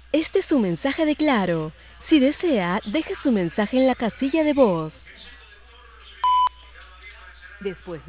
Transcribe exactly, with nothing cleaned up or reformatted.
Este es su mensaje de Claro. Si desea, deje su mensaje en la casilla de voz. Después